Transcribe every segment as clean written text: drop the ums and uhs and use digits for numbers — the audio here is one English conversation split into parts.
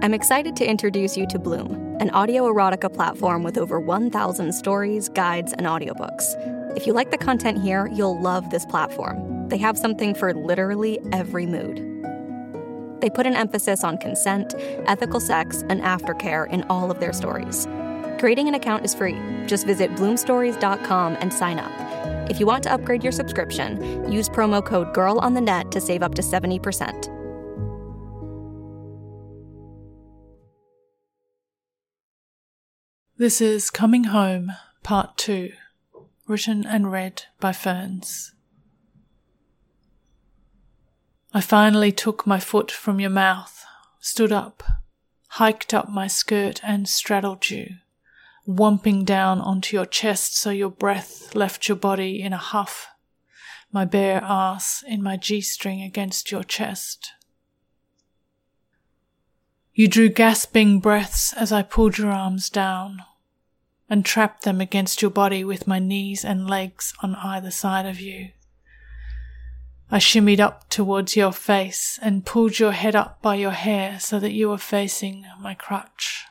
I'm excited to introduce you to Bloom, an audio erotica platform with over 1,000 stories, guides, and audiobooks. If you like the content here, you'll love this platform. They have something for literally every mood. They put an emphasis on consent, ethical sex, and aftercare in all of their stories. Creating an account is free. Just visit bloomstories.com and sign up. If you want to upgrade your subscription, use promo code GIRLONTHENET to save up to 70%. This is Coming Home, Part 2, written and read by Ferns. I finally took my foot from your mouth, stood up, hiked up my skirt and straddled you, whomping down onto your chest so your breath left your body in a huff, my bare ass in my G-string against your chest. You drew gasping breaths as I pulled your arms down and trapped them against your body with my knees and legs on either side of you. I shimmied up towards your face and pulled your head up by your hair so that you were facing my crotch.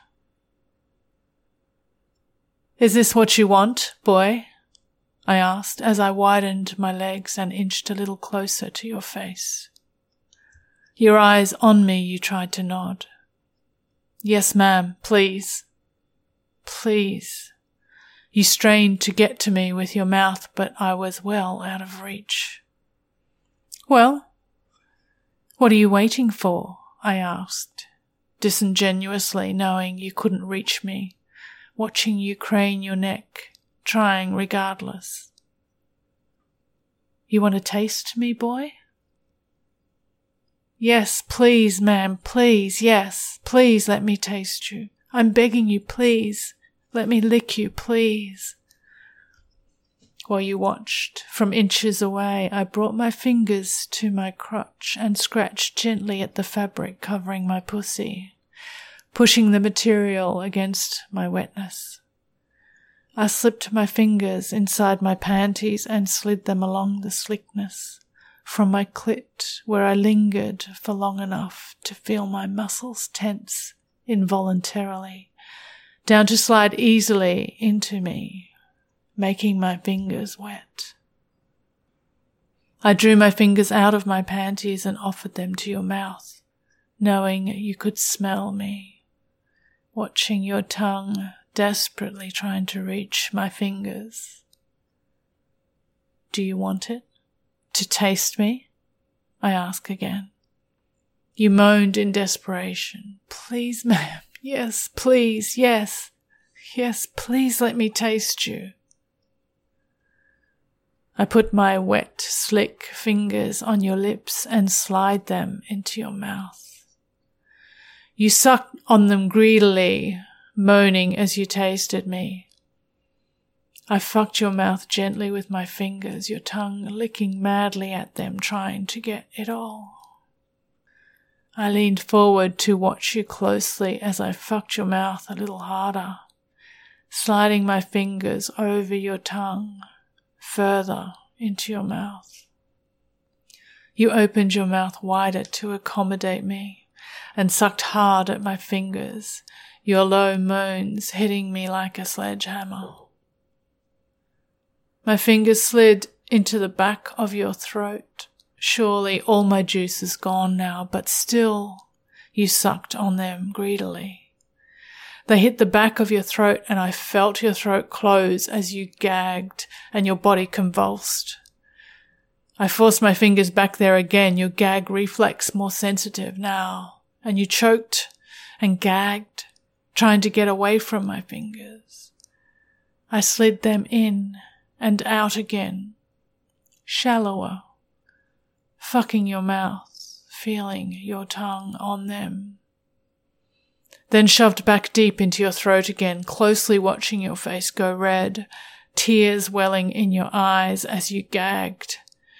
"Is this what you want, boy?" I asked as I widened my legs and inched a little closer to your face. Your eyes on me, you tried to nod. "Yes, ma'am, please. Please." You strained to get to me with your mouth, but I was well out of reach. "Well, what are you waiting for?" I asked, disingenuously knowing you couldn't reach me, watching you crane your neck, trying regardless. "You want to taste me, boy?" "Yes, please, ma'am, please, yes, please let me taste you. I'm begging you, please. Let me lick you, please." While you watched, from inches away, I brought my fingers to my crotch and scratched gently at the fabric covering my pussy, pushing the material against my wetness. I slipped my fingers inside my panties and slid them along the slickness, from my clit where I lingered for long enough to feel my muscles tense involuntarily, down to slide easily into me, making my fingers wet. I drew my fingers out of my panties and offered them to your mouth, knowing you could smell me, watching your tongue desperately trying to reach my fingers. "Do you want it? To taste me?" I ask again. You moaned in desperation. "Please, ma'am. Yes, please, yes. Yes, please let me taste you." I put my wet, slick fingers on your lips and slide them into your mouth. You sucked on them greedily, moaning as you tasted me. I fucked your mouth gently with my fingers, your tongue licking madly at them, trying to get it all. I leaned forward to watch you closely as I fucked your mouth a little harder, sliding my fingers over your tongue, further into your mouth. You opened your mouth wider to accommodate me and sucked hard at my fingers, your low moans hitting me like a sledgehammer. My fingers slid into the back of your throat. Surely all my juice is gone now, but still you sucked on them greedily. They hit the back of your throat and I felt your throat close as you gagged and your body convulsed. I forced my fingers back there again, your gag reflex more sensitive now, and you choked and gagged, trying to get away from my fingers. I slid them in and out again, shallower, fucking your mouth, feeling your tongue on them. Then shoved back deep into your throat again, closely watching your face go red, tears welling in your eyes as you gagged.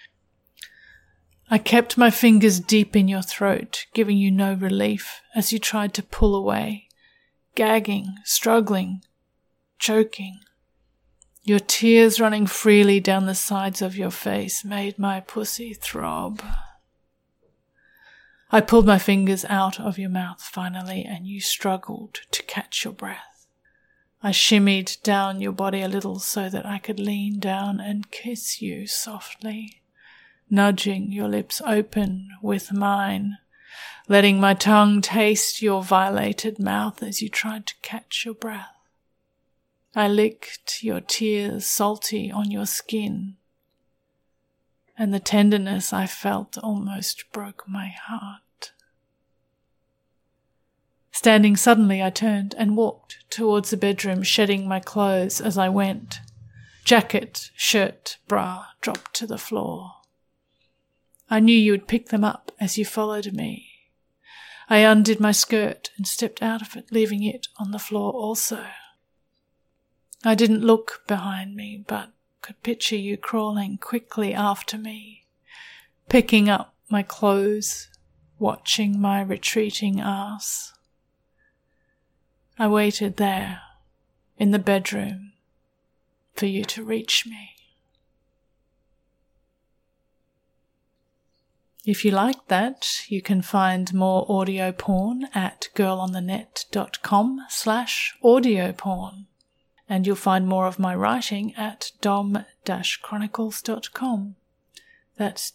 I kept my fingers deep in your throat, giving you no relief as you tried to pull away, gagging, struggling, choking. Your tears running freely down the sides of your face made my pussy throb. I pulled my fingers out of your mouth finally, and you struggled to catch your breath. I shimmied down your body a little so that I could lean down and kiss you softly, nudging your lips open with mine, letting my tongue taste your violated mouth as you tried to catch your breath. I licked your tears salty on your skin, and the tenderness I felt almost broke my heart. Standing suddenly, I turned and walked towards the bedroom, shedding my clothes as I went. Jacket, shirt, bra dropped to the floor. I knew you would pick them up as you followed me. I undid my skirt and stepped out of it, leaving it on the floor also. I didn't look behind me, but could picture you crawling quickly after me, picking up my clothes, watching my retreating ass. I waited there, in the bedroom, for you to reach me. If you liked that, you can find more audio porn at girlonthenet.com/audio-porn. And you'll find more of my writing at dom-chronicles.com. That's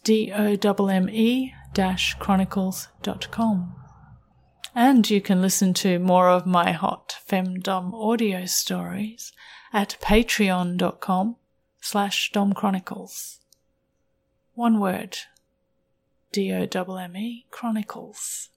DOMME-chronicles.com. And you can listen to more of my hot femdom audio stories at patreon.com/domchronicles. One word, DOMME Chronicles.